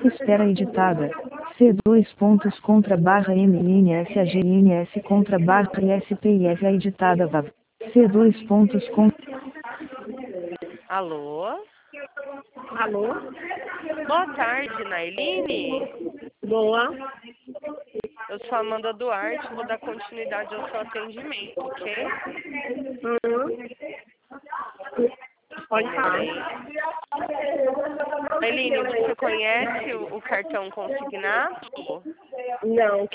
espera editada. C dois pontos contra barra M linha S A G linha S contra barra S P I F A editada VAV. C dois pontos contra. Alô? Alô? Boa tarde, Nailine. Boa. Eu sou a Amanda Duarte, vou dar continuidade ao seu atendimento, ok? Pode falar. Nailine, você conhece o cartão consignado? Não,